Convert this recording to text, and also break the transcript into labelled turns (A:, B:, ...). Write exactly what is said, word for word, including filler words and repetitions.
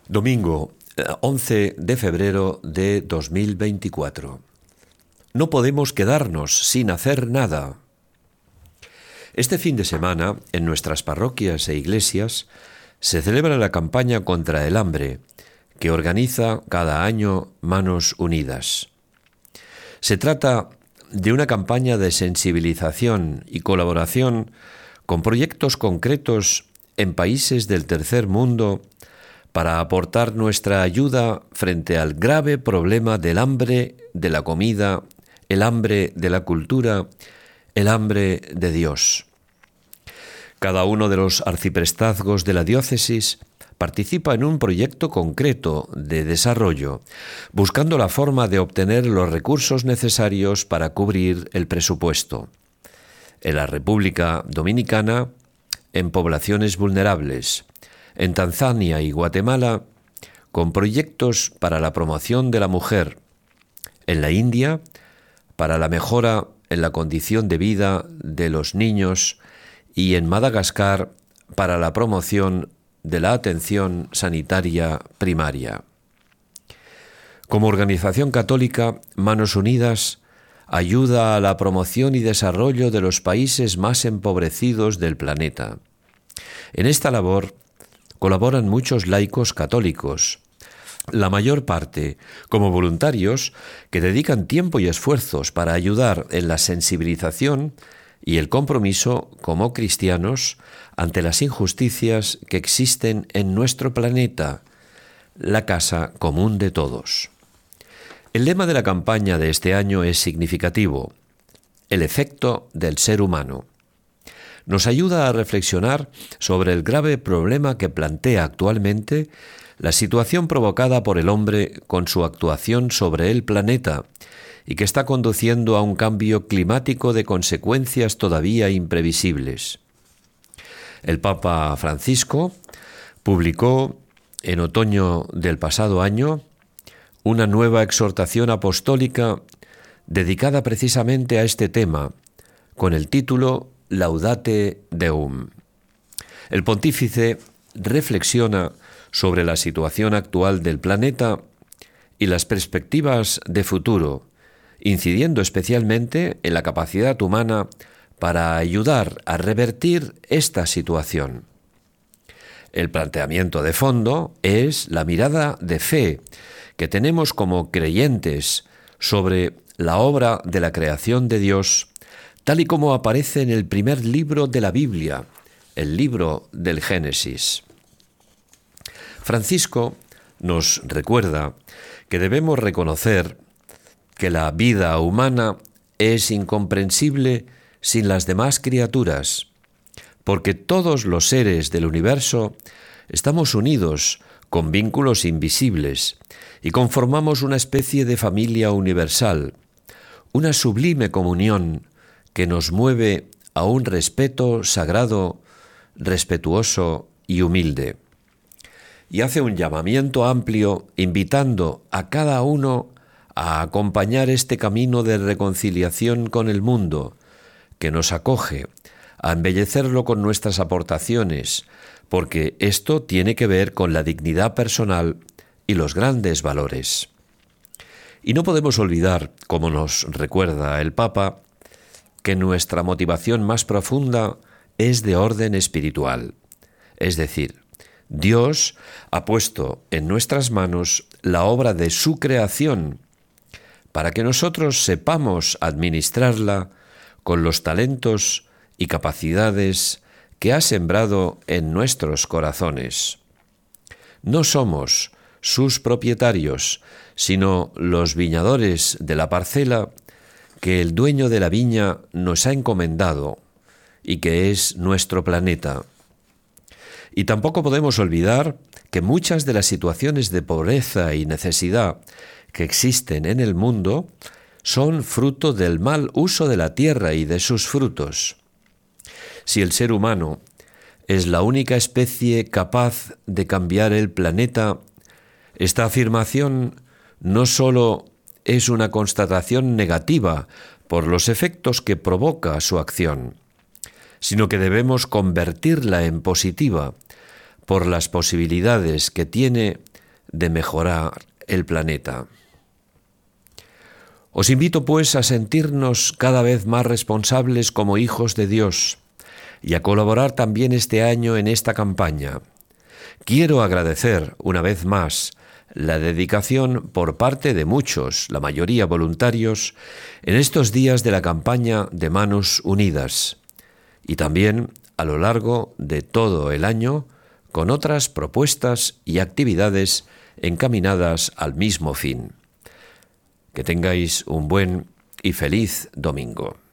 A: Domingo, once de febrero de dos mil veinticuatro. No podemos quedarnos sin hacer nada. Este fin de semana, en nuestras parroquias e iglesias, se celebra la campaña contra el hambre, que organiza cada año Manos Unidas. Se trata de una campaña de sensibilización y colaboración con proyectos concretos en países del tercer mundo para aportar nuestra ayuda frente al grave problema del hambre de la comida, el hambre de la cultura, el hambre de Dios. Cada uno de los arciprestazgos de la diócesis participa en un proyecto concreto de desarrollo, buscando la forma de obtener los recursos necesarios para cubrir el presupuesto. En la República Dominicana, en poblaciones vulnerables, en Tanzania y Guatemala, con proyectos para la promoción de la mujer, en la India, para la mejora en la condición de vida de los niños y en Madagascar, para la promoción de la atención sanitaria primaria. Como organización católica, Manos Unidas ayuda a la promoción y desarrollo de los países más empobrecidos del planeta. En esta labor colaboran muchos laicos católicos, la mayor parte como voluntarios que dedican tiempo y esfuerzos para ayudar en la sensibilización y el compromiso como cristianos ante las injusticias que existen en nuestro planeta, la casa común de todos. El lema de la campaña de este año es significativo: el efecto del ser humano. Nos ayuda a reflexionar sobre el grave problema que plantea actualmente la situación provocada por el hombre con su actuación sobre el planeta y que está conduciendo a un cambio climático de consecuencias todavía imprevisibles. El Papa Francisco publicó en otoño del pasado año una nueva exhortación apostólica dedicada precisamente a este tema, con el título Laudate Deum. El pontífice reflexiona sobre la situación actual del planeta y las perspectivas de futuro, incidiendo especialmente en la capacidad humana para ayudar a revertir esta situación. El planteamiento de fondo es la mirada de fe que tenemos como creyentes sobre la obra de la creación de Dios, tal y como aparece en el primer libro de la Biblia, el libro del Génesis. Francisco nos recuerda que debemos reconocer que la vida humana es incomprensible sin las demás criaturas, porque todos los seres del universo estamos unidos con vínculos invisibles y conformamos una especie de familia universal, una sublime comunión que nos mueve a un respeto sagrado, respetuoso y humilde. Y hace un llamamiento amplio invitando a cada uno a acompañar este camino de reconciliación con el mundo, que nos acoge, a embellecerlo con nuestras aportaciones, porque esto tiene que ver con la dignidad personal y los grandes valores. Y no podemos olvidar, como nos recuerda el Papa, que nuestra motivación más profunda es de orden espiritual. Es decir, Dios ha puesto en nuestras manos la obra de su creación para que nosotros sepamos administrarla con los talentos y capacidades que ha sembrado en nuestros corazones. No somos sus propietarios, sino los viñadores de la parcela que el dueño de la viña nos ha encomendado y que es nuestro planeta. Y tampoco podemos olvidar que muchas de las situaciones de pobreza y necesidad que existen en el mundo son fruto del mal uso de la tierra y de sus frutos. Si el ser humano es la única especie capaz de cambiar el planeta, esta afirmación no solo es una constatación negativa por los efectos que provoca su acción, sino que debemos convertirla en positiva por las posibilidades que tiene de mejorar el planeta. Os invito pues a sentirnos cada vez más responsables como hijos de Dios y a colaborar también este año en esta campaña. Quiero agradecer una vez más la dedicación por parte de muchos, la mayoría voluntarios, en estos días de la campaña de Manos Unidas y también a lo largo de todo el año con otras propuestas y actividades encaminadas al mismo fin. Que tengáis un buen y feliz domingo.